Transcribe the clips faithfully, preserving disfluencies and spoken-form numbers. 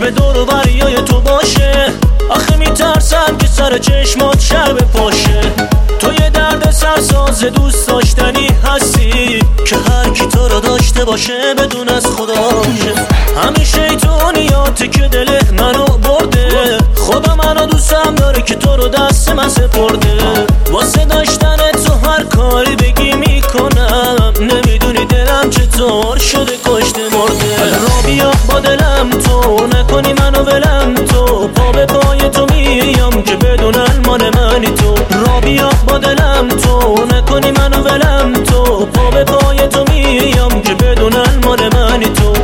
چشم دور و بریای تو باشه. آخه میترسم که سر چشمات شر بپاشه. تو یه درد سرساز دوست داشتنی هستی که هر کی تو رو داشته باشه بدون از خداشه. همین شیطونیاتی که دل منو برده. خدا منو دوستم داره که تو رو دست من سپرده. واسه داشتن تو هر کاری بگی میکنم. نمیدونی دلم چطور شده کشته مرده. را بیا با دلم تو نکنی منو ولم تو. پا به پای تو میام که بدونن مال منی تو. را بیا با دلم تو نکنی منو ولم تو. پا به پای تو میام که بدونن مال منی تو.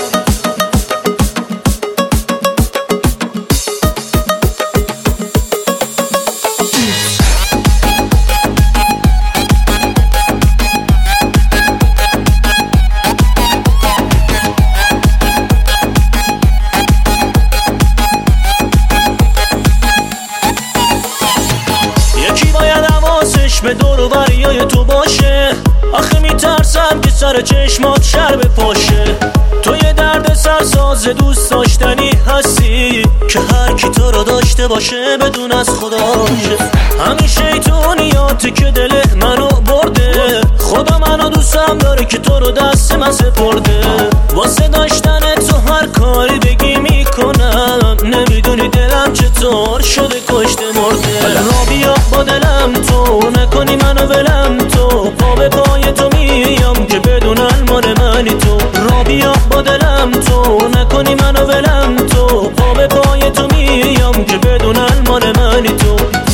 به دور و بریای تو باشه. آخه میترسم که سر چشمات شر بپاشه. تو یه درد سرساز دوست داشتنی هستی که هر کی تو رو داشته باشه بدون از خداشه. همین شیطونیاتی که دل منو برده. خدا منو دوستم داره که تو رو دست من سپرده. واسه داشتن تو هر کاری بگی میکنم. نمیدونی دلم چطور شده کشته مرده. را بیا با دلم تو نکنی منو ولم تو. پا به پای تو میام که بدونن مال منی تو. را بیا با دلم تو نکنی منو ولم تو. پا به پای تو میام که بدونن مال منی تو.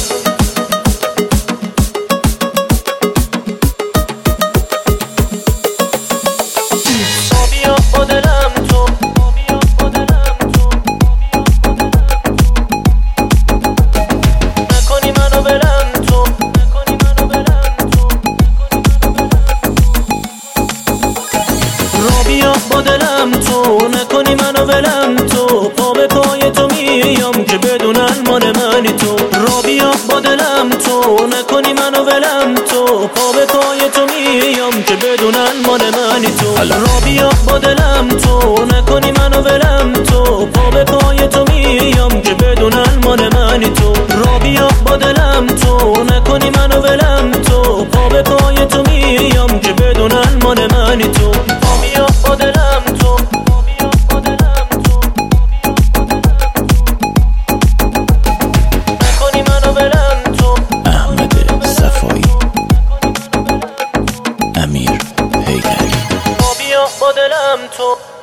را بیا با دلم تو نکنی منو ولم تو. را بیا با دلم تو نکنی منو ولم تو. پا به پای تو میام که بدونن مال منی تو. را بیا با دلم تو نکنی منو ولم تو. پا به پای تو میام که بدونن مال منی تو. را بیا با دلم تو نکنی منو ولم تو. پا به پای تو میام که بدونن مال منی تو. را بیا با دلم تو نکنی منو ولم تو. پا به پای تو میام که بدونن مال منی تو. بیا با دلم تو نکنی منو ولم تو. احمد صفایی، امیر حیدری. بیا با دلم تو.